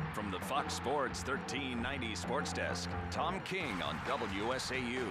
From the Fox Sports 1390 Sports Desk, Tom King on WSAU.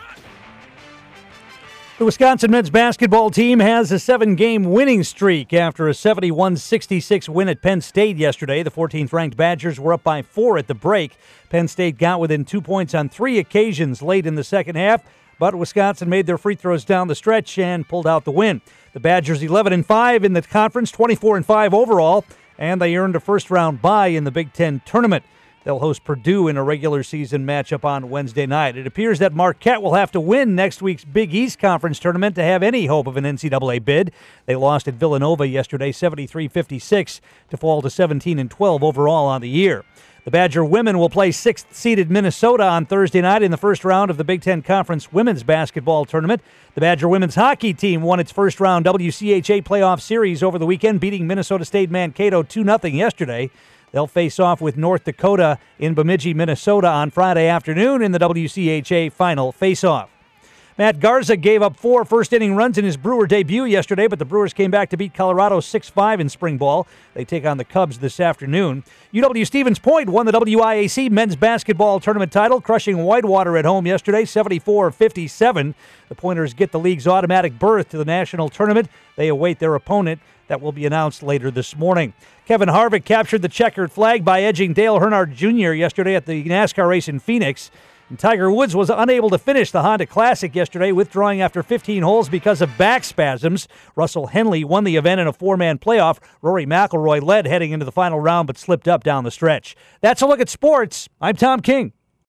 The Wisconsin men's basketball team has a 7-game winning streak after a 71-66 win at Penn State yesterday. The 14th-ranked Badgers were up by 4 at the break. Penn State got within 2 points on 3 occasions late in the second half, but Wisconsin made their free throws down the stretch and pulled out the win. The Badgers 11-5 in the conference, 24-5 overall, and they earned a first-round bye in the Big Ten tournament. They'll host Purdue in a regular season matchup on Wednesday night. It appears that Marquette will have to win next week's Big East Conference tournament to have any hope of an NCAA bid. They lost at Villanova yesterday 73-56 to fall to 17-12 overall on the year. The Badger women will play 6th-seeded Minnesota on Thursday night in the first round of the Big Ten Conference women's basketball tournament. The Badger women's hockey team won its first-round WCHA playoff series over the weekend, beating Minnesota State Mankato 2-0 yesterday. They'll face off with North Dakota in Bemidji, Minnesota on Friday afternoon in the WCHA final face-off. Matt Garza gave up 4 first-inning runs in his Brewer debut yesterday, but the Brewers came back to beat Colorado 6-5 in spring ball. They take on the Cubs this afternoon. UW-Stevens Point won the WIAC men's basketball tournament title, crushing Whitewater at home yesterday 74-57. The Pointers get the league's automatic berth to the national tournament. They await their opponent. That will be announced later this morning. Kevin Harvick captured the checkered flag by edging Dale Earnhardt Jr. yesterday at the NASCAR race in Phoenix. And Tiger Woods was unable to finish the Honda Classic yesterday, withdrawing after 15 holes because of back spasms. Russell Henley won the event in a 4-man playoff. Rory McIlroy led heading into the final round but slipped up down the stretch. That's a look at sports. I'm Tom King.